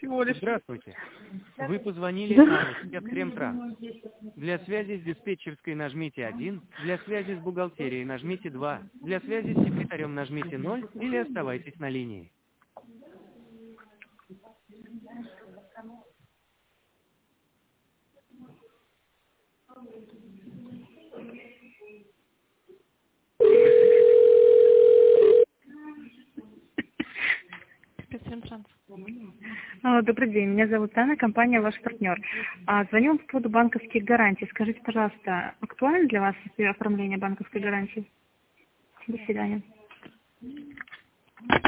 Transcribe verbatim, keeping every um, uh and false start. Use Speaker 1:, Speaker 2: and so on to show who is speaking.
Speaker 1: всего лишь.
Speaker 2: Здравствуйте. Вы позвонили на Спецремтранс. Для связи с диспетчерской нажмите один, для связи с бухгалтерией нажмите два, для связи с секретарем нажмите ноль или оставайтесь на линии.
Speaker 3: Спецремтранс.
Speaker 1: А, Добрый день, меня зовут Анна, компания «Ваш партнер». А, Звоню вам по поводу банковских гарантий. Скажите, пожалуйста, актуально для вас оформление банковской гарантии? До свидания.